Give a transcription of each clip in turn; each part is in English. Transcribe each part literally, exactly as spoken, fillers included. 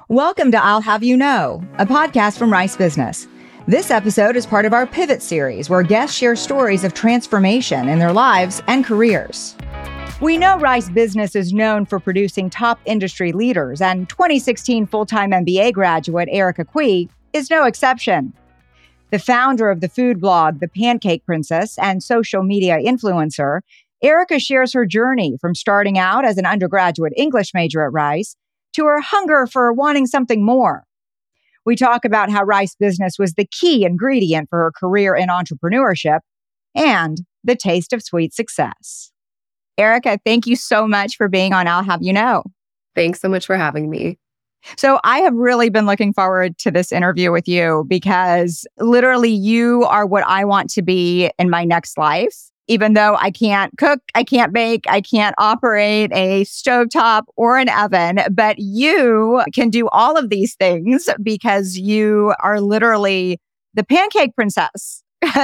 Welcome to I'll Have You Know, a podcast from Rice Business. This episode is part of our Pivot series, where guests share stories of transformation in their lives and careers. We know Rice Business is known for producing top industry leaders, and twenty sixteen full-time M B A graduate Erica Cui is no exception. The founder of the food blog, The Pancake Princess, and social media influencer, Erica shares her journey from starting out as an undergraduate English major at Rice to her hunger for wanting something more. We talk about how Rice Business was the key ingredient for her career in entrepreneurship and the taste of sweet success. Erica, thank you so much for being on I'll Have You Know. Thanks so much for having me. So I have really been looking forward to this interview with you because literally you are what I want to be in my next life. Even though I can't cook, I can't bake, I can't operate a stovetop or an oven, but you can do all of these things because you are literally the Pancake Princess.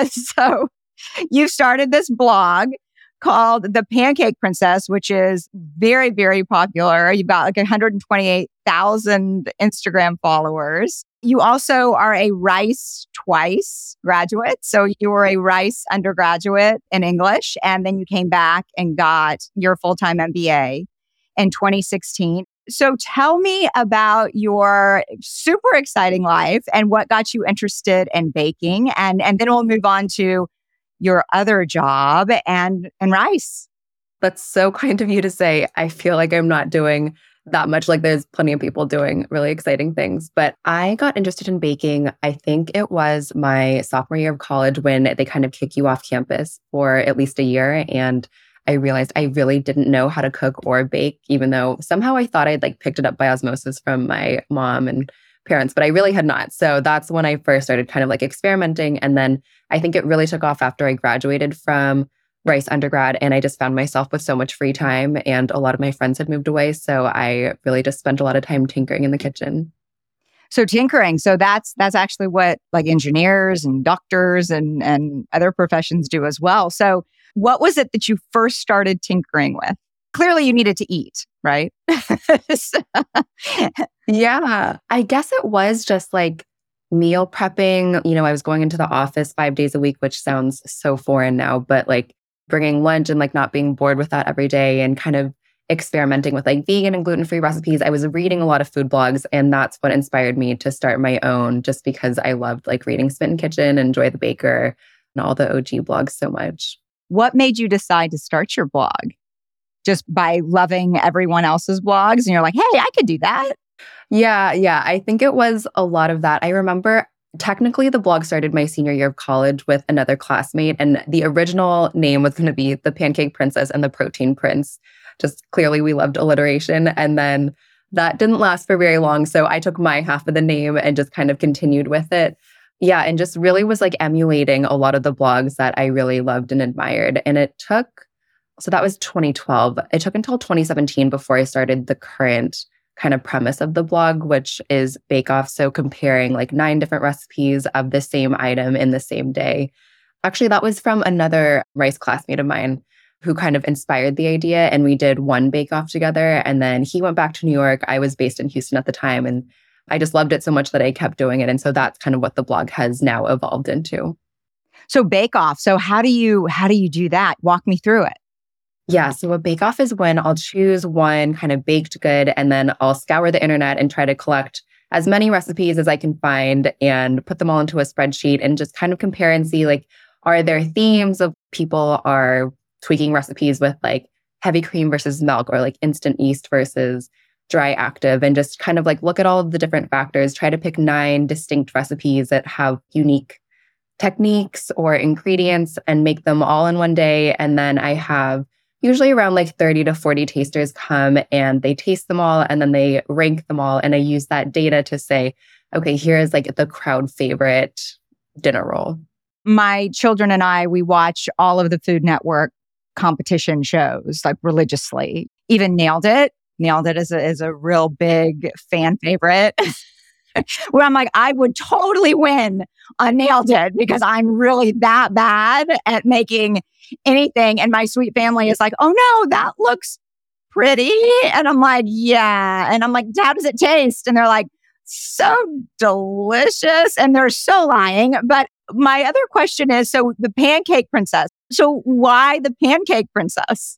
So you started this blog called The Pancake Princess, which is very, very popular. You've got like one hundred twenty-eight thousand Instagram followers. You also are a Rice twice graduate. So you were a Rice undergraduate in English, and then you came back and got your full-time M B A in twenty sixteen. So tell me about your super exciting life and what got you interested in baking. And, and then we'll move on to your other job and, and Rice. That's so kind of you to say. I feel like I'm not doing that much. Like there's plenty of people doing really exciting things. But I got interested in baking, I think it was my sophomore year of college when they kind of kick you off campus for at least a year. And I realized I really didn't know how to cook or bake, even though somehow I thought I'd like picked it up by osmosis from my mom and parents, but I really had not. So that's when I first started kind of like experimenting. And then I think it really took off after I graduated from Rice undergrad, and I just found myself with so much free time, and a lot of my friends had moved away. So I really just spent a lot of time tinkering in the kitchen. So tinkering, so that's that's actually what like engineers and doctors and, and other professions do as well. So what was it that you first started tinkering with? Clearly you needed to eat, right? Yeah, I guess it was just like meal prepping. You know, I was going into the office five days a week, which sounds so foreign now, but like bringing lunch and like not being bored with that every day and kind of experimenting with like vegan and gluten-free recipes. I was reading a lot of food blogs, and that's what inspired me to start my own, just because I loved like reading Smitten Kitchen and Joy the Baker and all the O G blogs so much. What made you decide to start your blog? Just by loving everyone else's blogs and you're like, hey, I could do that. Yeah, yeah. I think it was a lot of that. I remember technically the blog started my senior year of college with another classmate, and the original name was going to be The Pancake Princess and the Protein Prince. Just clearly we loved alliteration. And then that didn't last for very long. So I took my half of the name and just kind of continued with it. Yeah, and just really was like emulating a lot of the blogs that I really loved and admired. And it took, so that was twenty twelve. It took until twenty seventeen before I started the current kind of premise of the blog, which is Bake Off. So comparing like nine different recipes of the same item in the same day. Actually, that was from another Rice classmate of mine who kind of inspired the idea. And we did one Bake Off together. And then he went back to New York. I was based in Houston at the time. And I just loved it so much that I kept doing it. And so that's kind of what the blog has now evolved into. So Bake Off. So how do you how do you do that? Walk me through it. Yeah, so a bake-off is when I'll choose one kind of baked good, and then I'll scour the internet and try to collect as many recipes as I can find and put them all into a spreadsheet and just kind of compare and see, like, are there themes of people are tweaking recipes with like heavy cream versus milk, or like instant yeast versus dry active, and just kind of like look at all of the different factors, try to pick nine distinct recipes that have unique techniques or ingredients and make them all in one day. And then I have usually around like thirty to forty tasters come and they taste them all, and then they rank them all. And I use that data to say, okay, here's like the crowd favorite dinner roll. My children and I, we watch all of the Food Network competition shows like religiously. Even Nailed It. Nailed It is a, is a real big fan favorite. Where I'm like, I would totally win on Nailed It because I'm really that bad at making anything. And my sweet family is like, oh no, that looks pretty? And I'm like, yeah. And I'm like, how does it taste? And they're like, so delicious. And they're so lying. But my other question is, so the Pancake Princess. So why the Pancake Princess?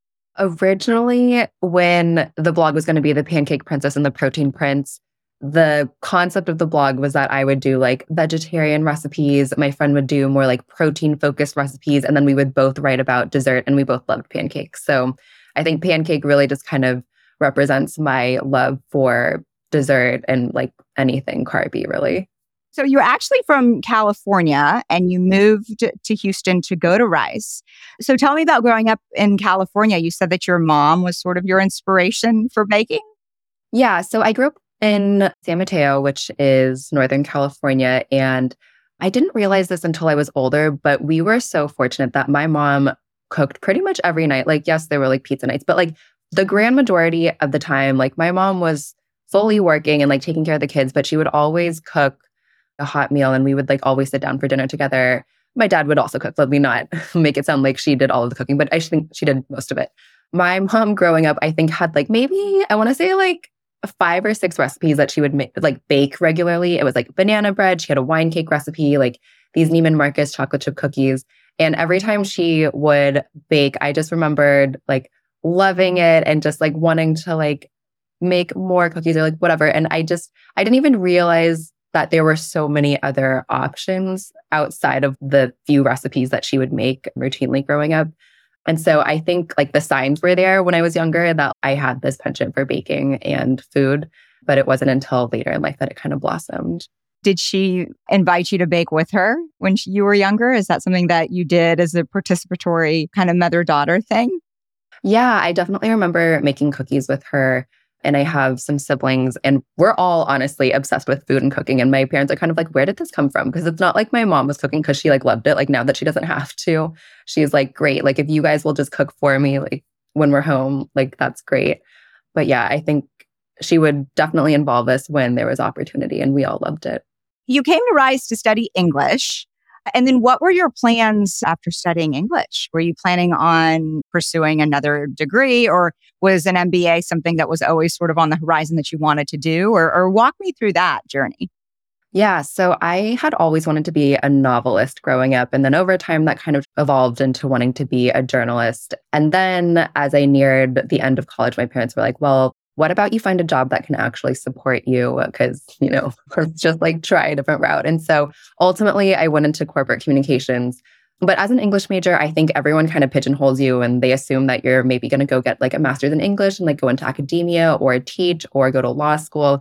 Originally, when the blog was going to be the Pancake Princess and the Protein Prince, the concept of the blog was that I would do like vegetarian recipes. My friend would do more like protein focused recipes. And then we would both write about dessert, and we both loved pancakes. So I think pancake really just kind of represents my love for dessert and like anything carby, really. So you're actually from California and you moved to Houston to go to Rice. So tell me about growing up in California. You said that your mom was sort of your inspiration for baking. Yeah. So I grew up in San Mateo, which is Northern California. And I didn't realize this until I was older, but we were so fortunate that my mom cooked pretty much every night. Like, yes, there were like pizza nights, but like the grand majority of the time, like my mom was fully working and like taking care of the kids, but she would always cook a hot meal and we would like always sit down for dinner together. My dad would also cook. Let me not make it sound like she did all of the cooking, but I think she did most of it. My mom growing up, I think had like maybe, I want to say like five or six recipes that she would make, like bake regularly. It was like banana bread. She had a wine cake recipe, like these Neiman Marcus chocolate chip cookies. And every time she would bake, I just remembered like loving it and just like wanting to like make more cookies or like whatever. And I just, I didn't even realize that there were so many other options outside of the few recipes that she would make routinely growing up. And so I think like the signs were there when I was younger that I had this penchant for baking and food, but it wasn't until later in life that it kind of blossomed. Did she invite you to bake with her when you were younger? Is that something that you did as a participatory kind of mother-daughter thing? Yeah, I definitely remember making cookies with her. And I have some siblings, and we're all honestly obsessed with food and cooking. And my parents are kind of like, where did this come from? Because it's not like my mom was cooking because she like loved it. Like now that she doesn't have to, she's like, great. Like if you guys will just cook for me, like when we're home, like that's great. But yeah, I think she would definitely involve us when there was opportunity, and we all loved it. You came to Rice to study English. And then what were your plans after studying English? Were you planning on pursuing another degree, or was an M B A something that was always sort of on the horizon that you wanted to do? Or, or walk me through that journey. Yeah, so I had always wanted to be a novelist growing up. And then over time, that kind of evolved into wanting to be a journalist. And then as I neared the end of college, my parents were like, well, what about you find a job that can actually support you? Because, you know, let's just like try a different route. And so ultimately, I went into corporate communications. But as an English major, I think everyone kind of pigeonholes you and they assume that you're maybe going to go get like a master's in English and like go into academia or teach or go to law school.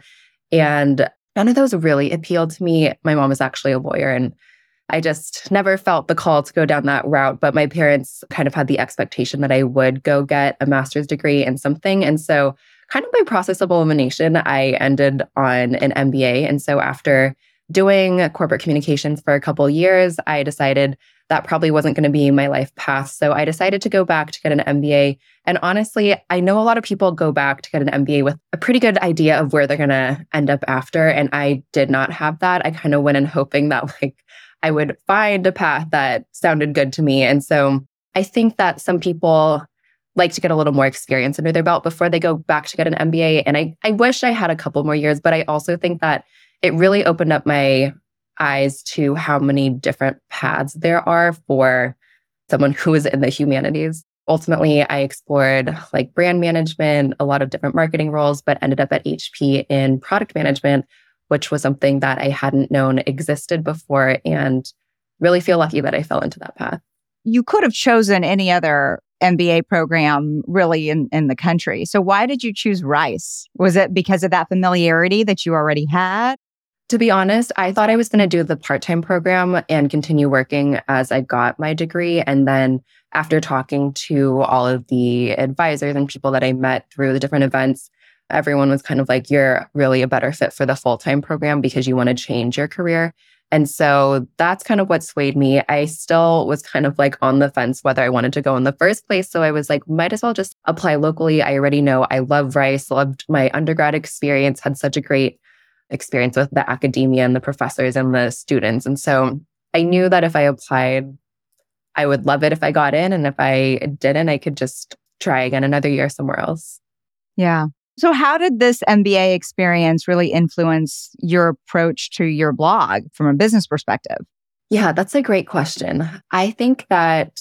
And none of those really appealed to me. My mom is actually a lawyer, and I just never felt the call to go down that route. But my parents kind of had the expectation that I would go get a master's degree in something. And so kind of by process of elimination, I ended on an M B A. And so after doing corporate communications for a couple of years, I decided that probably wasn't going to be my life path. So I decided to go back to get an M B A. And honestly, I know a lot of people go back to get an M B A with a pretty good idea of where they're going to end up after. And I did not have that. I kind of went in hoping that like I would find a path that sounded good to me. And so I think that some people like to get a little more experience under their belt before they go back to get an M B A. And I, I wish I had a couple more years, but I also think that it really opened up my eyes to how many different paths there are for someone who is in the humanities. Ultimately, I explored like brand management, a lot of different marketing roles, but ended up at H P in product management, which was something that I hadn't known existed before, and really feel lucky that I fell into that path. You could have chosen any other M B A program really in, in the country. So why did you choose Rice? Was it because of that familiarity that you already had? To be honest, I thought I was going to do the part-time program and continue working as I got my degree. And then after talking to all of the advisors and people that I met through the different events, everyone was kind of like, you're really a better fit for the full-time program because you want to change your career. And so that's kind of what swayed me. I still was kind of like on the fence whether I wanted to go in the first place. So I was like, might as well just apply locally. I already know I love Rice, loved my undergrad experience, had such a great experience with the academia and the professors and the students. And so I knew that if I applied, I would love it if I got in. And if I didn't, I could just try again another year somewhere else. Yeah. So how did this M B A experience really influence your approach to your blog from a business perspective? Yeah, that's a great question. I think that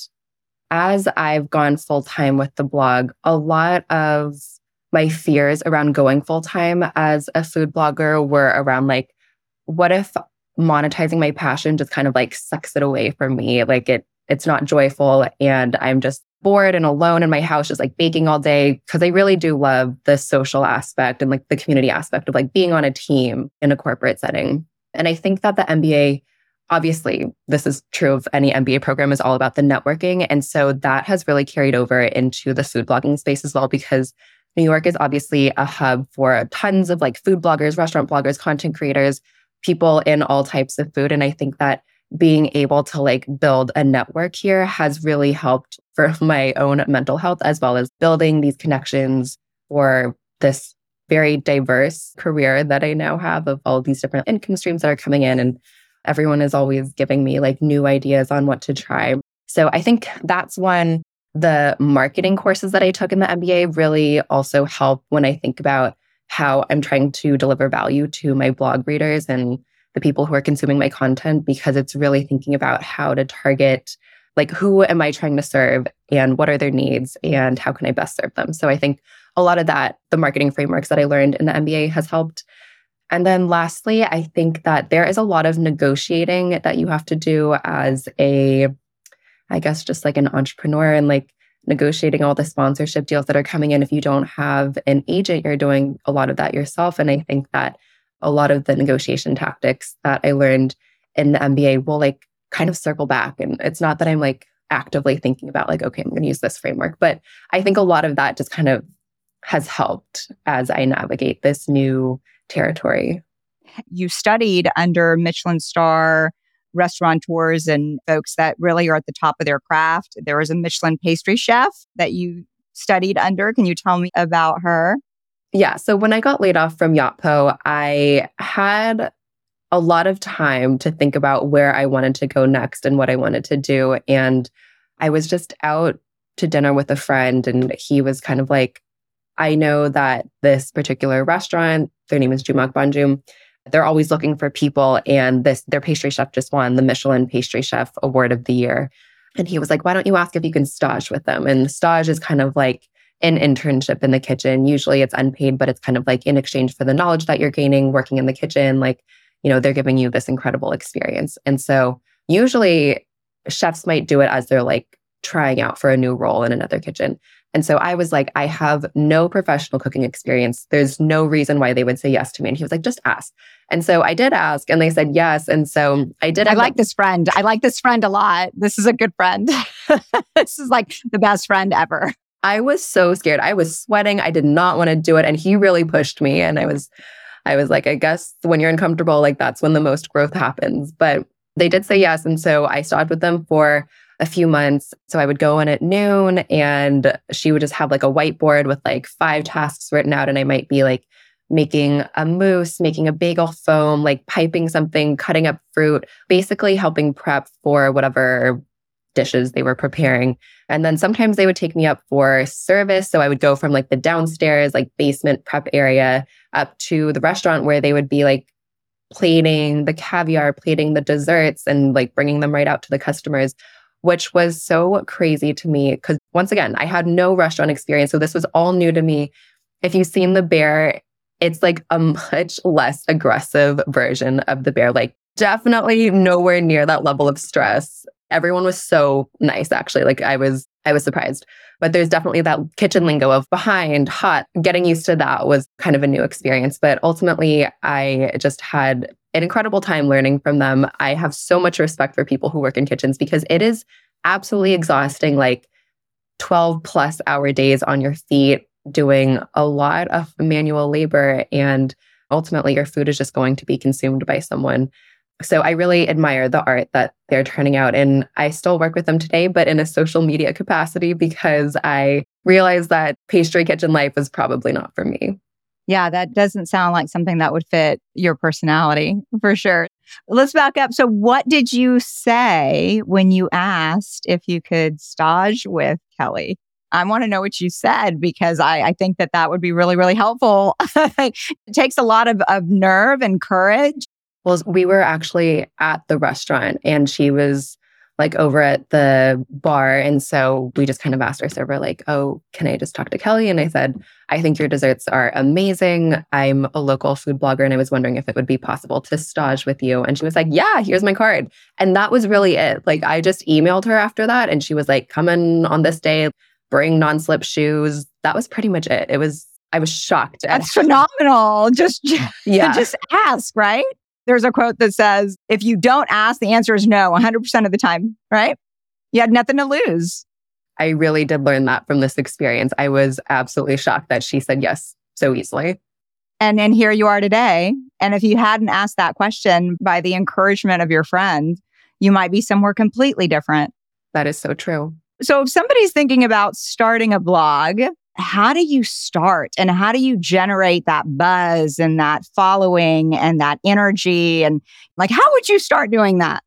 as I've gone full time with the blog, a lot of my fears around going full time as a food blogger were around like, what if monetizing my passion just kind of like sucks it away from me? Like it, it's not joyful and I'm just bored and alone in my house, just like baking all day. Cause I really do love the social aspect and like the community aspect of like being on a team in a corporate setting. And I think that the M B A, obviously, this is true of any M B A program, is all about the networking. And so that has really carried over into the food blogging space as well, because New York is obviously a hub for tons of like food bloggers, restaurant bloggers, content creators, people in all types of food. And I think that being able to like build a network here has really helped for my own mental health, as well as building these connections for this very diverse career that I now have of all these different income streams that are coming in. And everyone is always giving me like new ideas on what to try. So I think that's one. The marketing courses that I took in the M B A really also help when I think about how I'm trying to deliver value to my blog readers and the people who are consuming my content, because it's really thinking about how to target, like, who am I trying to serve and what are their needs and how can I best serve them? So I think a lot of that, the marketing frameworks that I learned in the M B A has helped. And then lastly, I think that there is a lot of negotiating that you have to do as a, I guess, just like an entrepreneur, and like negotiating all the sponsorship deals that are coming in. If you don't have an agent, you're doing a lot of that yourself. And I think that a lot of the negotiation tactics that I learned in the M B A will like kind of circle back. And it's not that I'm like actively thinking about like, okay, I'm going to use this framework, but I think a lot of that just kind of has helped as I navigate this new territory. You studied under Michelin star restaurateurs and folks that really are at the top of their craft. There was a Michelin pastry chef that you studied under. Can you tell me about her? Yeah. So when I got laid off from Yotpo, I had a lot of time to think about where I wanted to go next and what I wanted to do. And I was just out to dinner with a friend, and he was kind of like, I know that this particular restaurant, their name is Jumak Banjum, they're always looking for people. And this their pastry chef just won the Michelin Pastry Chef Award of the Year. And he was like, why don't you ask if you can stage with them? And stage is kind of like an internship in the kitchen. Usually it's unpaid, but it's kind of like in exchange for the knowledge that you're gaining working in the kitchen. Like, you know, they're giving you this incredible experience. And so usually chefs might do it as they're like trying out for a new role in another kitchen. And so I was like, I have no professional cooking experience. There's no reason why they would say yes to me. And he was like, just ask. And so I did ask, and they said yes. And so I did. I like this friend. I like this friend a lot. This is a good friend. This is like the best friend ever. I was so scared. I was sweating. I did not want to do it. And he really pushed me. And I was, I was like, I guess when you're uncomfortable, like that's when the most growth happens. But they did say yes. And so I stayed with them for a few months. So I would go in at noon, and she would just have like a whiteboard with like five tasks written out. And I might be like making a mousse, making a bagel foam, like piping something, cutting up fruit, basically helping prep for whatever dishes they were preparing. And then sometimes they would take me up for service. So I would go from like the downstairs, like basement prep area up to the restaurant, where they would be like plating the caviar, plating the desserts, and like bringing them right out to the customers, which was so crazy to me. Because once again, I had no restaurant experience. So this was all new to me. If you've seen The Bear, it's like a much less aggressive version of The Bear. Like definitely nowhere near that level of stress. Everyone was so nice, actually. Like I was, I was surprised. But there's definitely that kitchen lingo of behind, hot. Getting used to that was kind of a new experience. But ultimately, I just had an incredible time learning from them. I have so much respect for people who work in kitchens, because it is absolutely exhausting, like twelve plus hour days on your feet, doing a lot of manual labor. And ultimately, your food is just going to be consumed by someone. So I really admire the art that they're turning out. And I still work with them today, but in a social media capacity, because I realized that pastry kitchen life is probably not for me. Yeah, that doesn't sound like something that would fit your personality for sure. Let's back up. So what did you say when you asked if you could stage with Kelly? I want to know what you said because I, I think that that would be really, really helpful. It takes a lot of, of nerve and courage. Well, we were actually at the restaurant and she was like over at the bar. And so we just kind of asked our server, like, oh, can I just talk to Kelly? And I said, I think your desserts are amazing. I'm a local food blogger and I was wondering if it would be possible to stage with you. And she was like, yeah, here's my card. And that was really it. Like, I just emailed her after that and she was like, come in on this day, bring non-slip shoes. That was pretty much it. It was, I was shocked. That's phenomenal. Just, yeah. just ask, right? There's a quote that says, if you don't ask, the answer is no, one hundred percent of the time, right? You had nothing to lose. I really did learn that from this experience. I was absolutely shocked that she said yes so easily. And then here you are today. And if you hadn't asked that question by the encouragement of your friend, you might be somewhere completely different. That is so true. So if somebody's thinking about starting a blog, how do you start and how do you generate that buzz and that following and that energy? And like, how would you start doing that?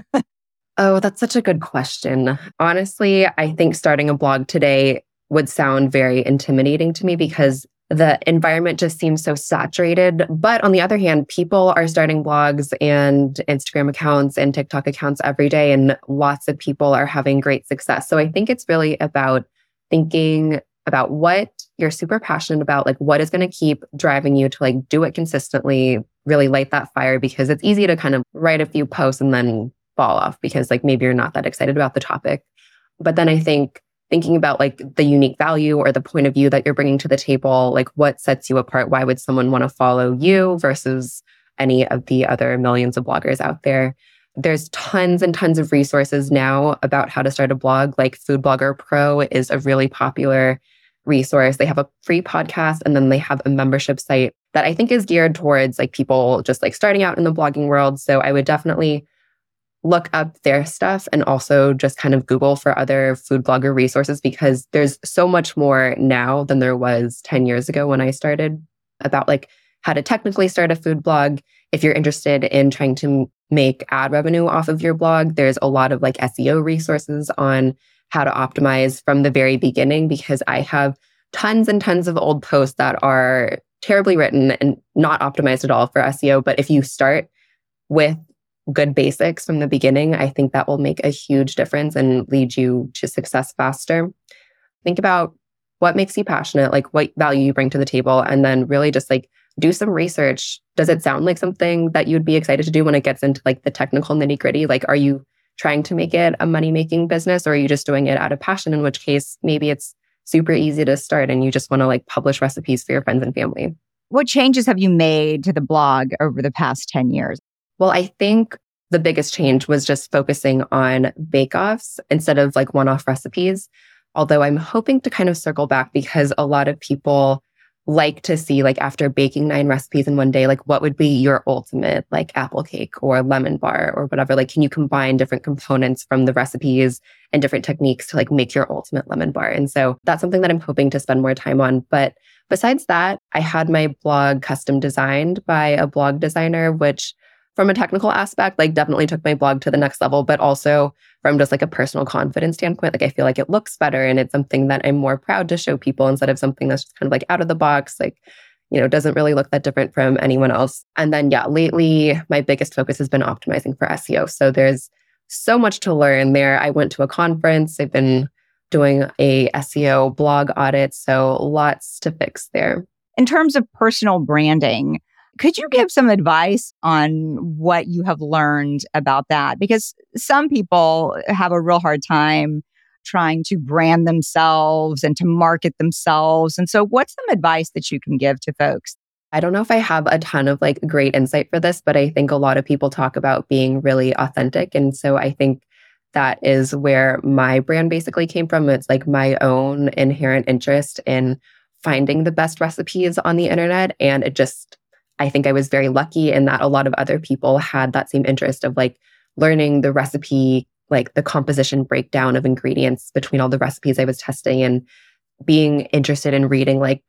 Oh, that's such a good question. Honestly, I think starting a blog today would sound very intimidating to me because the environment just seems so saturated. But on the other hand, people are starting blogs and Instagram accounts and TikTok accounts every day, and lots of people are having great success. So I think it's really about thinking about what you're super passionate about, like what is going to keep driving you to like do it consistently, really light that fire, because it's easy to kind of write a few posts and then fall off because like maybe you're not that excited about the topic. But then I think thinking about like the unique value or the point of view that you're bringing to the table, like what sets you apart? Why would someone want to follow you versus any of the other millions of bloggers out there? There's tons and tons of resources now about how to start a blog. Like Food Blogger Pro is a really popular resource. They have a free podcast and then they have a membership site that I think is geared towards like people just like starting out in the blogging world. So I would definitely look up their stuff and also just kind of Google for other food blogger resources because there's so much more now than there was ten years ago when I started about like how to technically start a food blog. If you're interested in trying to make ad revenue off of your blog, there's a lot of like S E O resources on how to optimize from the very beginning because I have tons and tons of old posts that are terribly written and not optimized at all for S E O. But if you start with good basics from the beginning, I think that will make a huge difference and lead you to success faster. Think about what makes you passionate, like what value you bring to the table, and then really just like do some research. Does it sound like something that you'd be excited to do when it gets into like the technical nitty gritty? Like, are you trying to make it a money-making business or are you just doing it out of passion? In which case, maybe it's super easy to start and you just want to like publish recipes for your friends and family. What changes have you made to the blog over the past ten years? Well, I think the biggest change was just focusing on bake-offs instead of like one-off recipes. Although I'm hoping to kind of circle back because a lot of people like to see like after baking nine recipes in one day, like what would be your ultimate like apple cake or lemon bar or whatever? Like, can you combine different components from the recipes and different techniques to like make your ultimate lemon bar? And so that's something that I'm hoping to spend more time on. But besides that, I had my blog custom designed by a blog designer, which from a technical aspect, like definitely took my blog to the next level, but also from just like a personal confidence standpoint, like I feel like it looks better and it's something that I'm more proud to show people instead of something that's just kind of like out of the box, like, you know, doesn't really look that different from anyone else. And then, yeah, lately my biggest focus has been optimizing for S E O. So there's so much to learn there. I went to a conference. I've been doing a S E O blog audit. So lots to fix there. In terms of personal branding, could you give some advice on what you have learned about that? Because some people have a real hard time trying to brand themselves and to market themselves. And so what's some advice that you can give to folks? I don't know if I have a ton of like great insight for this, but I think a lot of people talk about being really authentic. And so I think that is where my brand basically came from. It's like my own inherent interest in finding the best recipes on the internet. And it just I think I was very lucky in that a lot of other people had that same interest of like learning the recipe, like the composition breakdown of ingredients between all the recipes I was testing and being interested in reading like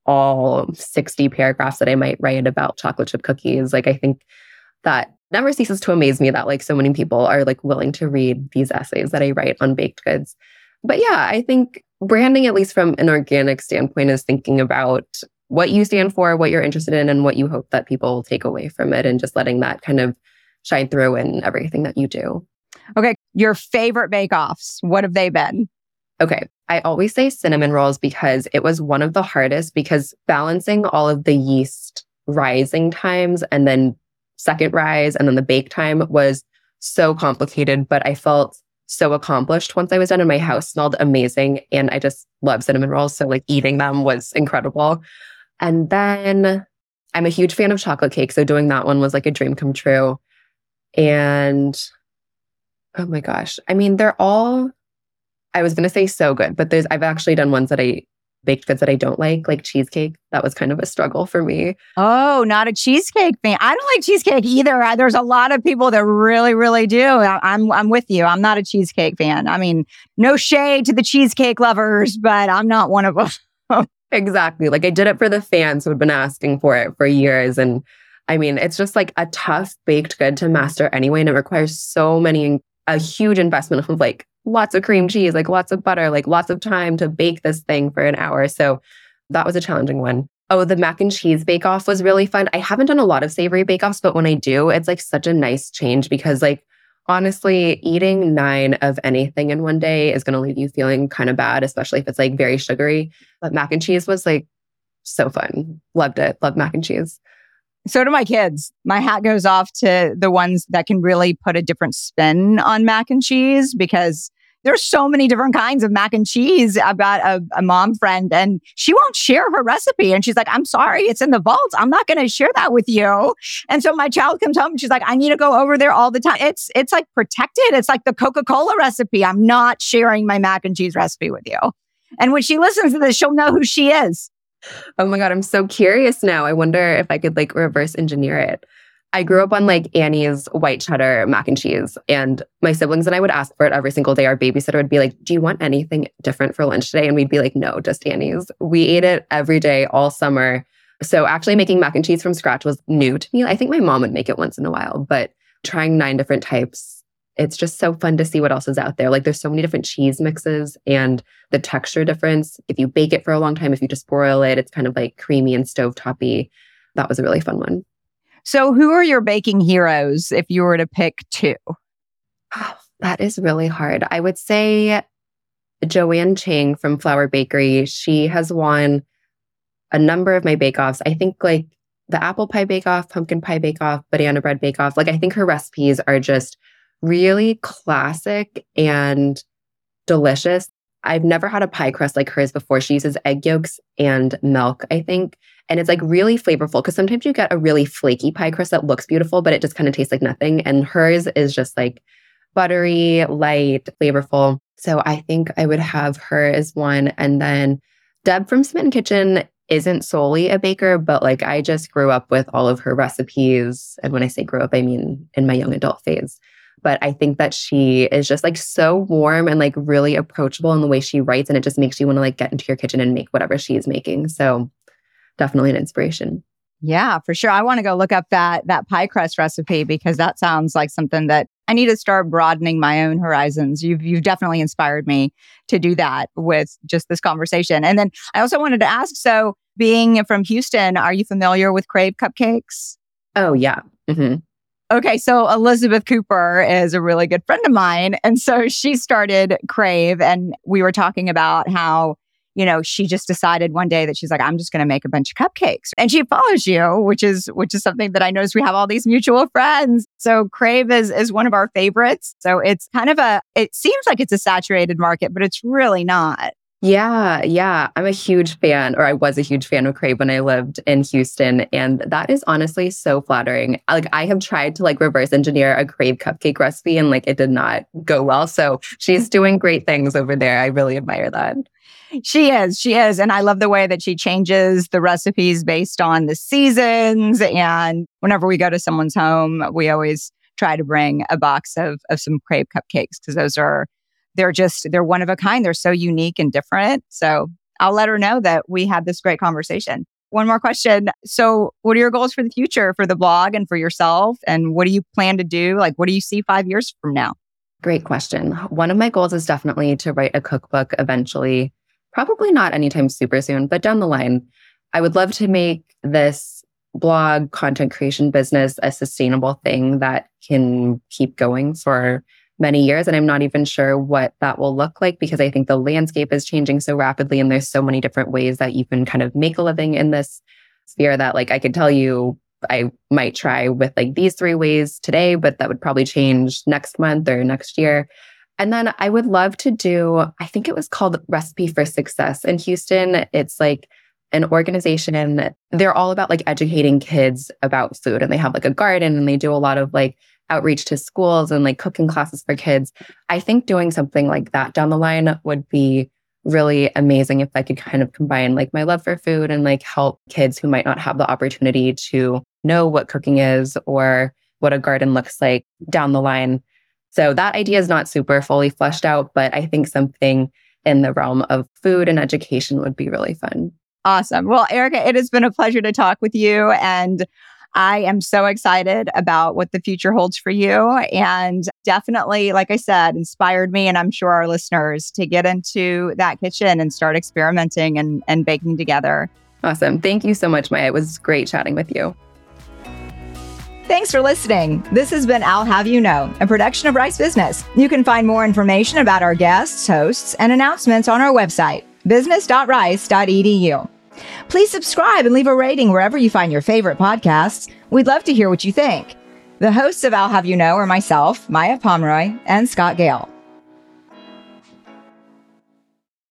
all sixty paragraphs that I might write about chocolate chip cookies. Like I think that never ceases to amaze me that like so many people are like willing to read these essays that I write on baked goods. But yeah, I think branding, at least from an organic standpoint, is thinking about what you stand for, what you're interested in, and what you hope that people will take away from it, and just letting that kind of shine through in everything that you do. Okay. Your favorite bake-offs, what have they been? Okay. I always say cinnamon rolls because it was one of the hardest, because balancing all of the yeast rising times and then second rise and then the bake time was so complicated, but I felt so accomplished once I was done, and my house smelled amazing. And I just love cinnamon rolls. So like eating them was incredible. And then I'm a huge fan of chocolate cake. So doing that one was like a dream come true. And oh my gosh, I mean, they're all, I was going to say so good, but there's, I've actually done ones that I, baked goods that I don't like, like cheesecake. That was kind of a struggle for me. Oh, not a cheesecake fan. I don't like cheesecake either. I, there's a lot of people that really, really do. I, I'm, I'm with you. I'm not a cheesecake fan. I mean, no shade to the cheesecake lovers, but I'm not one of them. Exactly. Like I did it for the fans who had been asking for it for years. And I mean, it's just like a tough baked good to master anyway. And it requires so many, a huge investment of like lots of cream cheese, like lots of butter, like lots of time to bake this thing for an hour. So that was a challenging one. Oh, the mac and cheese bake-off was really fun. I haven't done a lot of savory bake-offs, but when I do, it's like such a nice change, because like honestly, eating nine of anything in one day is going to leave you feeling kind of bad, especially if it's like very sugary. But mac and cheese was like so fun. Loved it. Loved mac and cheese. So do my kids. My hat goes off to the ones that can really put a different spin on mac and cheese, because there's so many different kinds of mac and cheese. I've got a, a mom friend and she won't share her recipe. And she's like, I'm sorry, it's in the vault. I'm not going to share that with you. And so my child comes home and she's like, I need to go over there all the time. It's, it's like protected. It's like the Coca-Cola recipe. I'm not sharing my mac and cheese recipe with you. And when she listens to this, she'll know who she is. Oh my God, I'm so curious now. I wonder if I could like reverse engineer it. I grew up on like Annie's white cheddar mac and cheese, and my siblings and I would ask for it every single day. Our babysitter would be like, do you want anything different for lunch today? And we'd be like, no, just Annie's. We ate it every day all summer. So actually making mac and cheese from scratch was new to me. I think my mom would make it once in a while, but trying nine different types, it's just so fun to see what else is out there. Like there's so many different cheese mixes and the texture difference. If you bake it for a long time, if you just broil it, it's kind of like creamy and stovetoppy. That was a really fun one. So who are your baking heroes if you were to pick two? Oh, that is really hard. I would say Joanne Chang from Flour Bakery. She has won a number of my bake-offs. I think like the apple pie bake-off, pumpkin pie bake-off, banana bread bake-off. Like I think her recipes are just really classic and delicious. I've never had a pie crust like hers before. She uses egg yolks and milk, I think. And it's like really flavorful, because sometimes you get a really flaky pie crust that looks beautiful, but it just kind of tastes like nothing. And hers is just like buttery, light, flavorful. So I think I would have her as one. And then Deb from Smitten Kitchen isn't solely a baker, but like I just grew up with all of her recipes. And when I say grew up, I mean in my young adult phase. But I think that she is just like so warm and like really approachable in the way she writes. And it just makes you want to like get into your kitchen and make whatever she is making. So definitely an inspiration. Yeah, for sure. I want to go look up that that pie crust recipe, because that sounds like something that I need to start broadening my own horizons. You've you've definitely inspired me to do that with just this conversation. And then I also wanted to ask, so being from Houston, are you familiar with Crave Cupcakes? Oh, yeah. Mm-hmm. Okay, so Elizabeth Cooper is a really good friend of mine. And so she started Crave, and we were talking about how, you know, she just decided one day that she's like, I'm just going to make a bunch of cupcakes. And she follows you, which is which is something that I noticed we have all these mutual friends. So Crave is is one of our favorites. So it's kind of a, it seems like it's a saturated market, but it's really not. Yeah, yeah. I'm a huge fan, or I was a huge fan of Crave when I lived in Houston. And that is honestly so flattering. Like I have tried to like reverse engineer a Crave cupcake recipe and like it did not go well. So she's doing great things over there. I really admire that. She is. She is. And I love the way that she changes the recipes based on the seasons. And whenever we go to someone's home, we always try to bring a box of, of some Crave cupcakes, because those are, they're just, they're one of a kind. They're so unique and different. So I'll let her know that we had this great conversation. One more question. So what are your goals for the future for the blog and for yourself? And what do you plan to do? Like, what do you see five years from now? Great question. One of my goals is definitely to write a cookbook eventually. Probably not anytime super soon, but down the line. I would love to make this blog content creation business a sustainable thing that can keep going for many years. And I'm not even sure what that will look like because I think the landscape is changing so rapidly and there's so many different ways that you can kind of make a living in this sphere that like I could tell you I might try with like these three ways today, but that would probably change next month or next year. And then I would love to do, I think it was called Recipe for Success in Houston. It's like an organization. They're all about like educating kids about food, and they have like a garden and they do a lot of like outreach to schools and like cooking classes for kids. I think doing something like that down the line would be really amazing if I could kind of combine like my love for food and like help kids who might not have the opportunity to know what cooking is or what a garden looks like down the line. So that idea is not super fully fleshed out, but I think something in the realm of food and education would be really fun. Awesome. Well, Erica, it has been a pleasure to talk with you. And I am so excited about what the future holds for you. And definitely, like I said, inspired me, and I'm sure our listeners, to get into that kitchen and start experimenting and, and baking together. Awesome. Thank you so much, Maya. It was great chatting with you. Thanks for listening. This has been I'll Have You Know, a production of Rice Business. You can find more information about our guests, hosts, and announcements on our website, business dot rice dot e d u. Please subscribe and leave a rating wherever you find your favorite podcasts. We'd love to hear what you think. The hosts of I'll Have You Know are myself, Maya Pomeroy, and Scott Gale.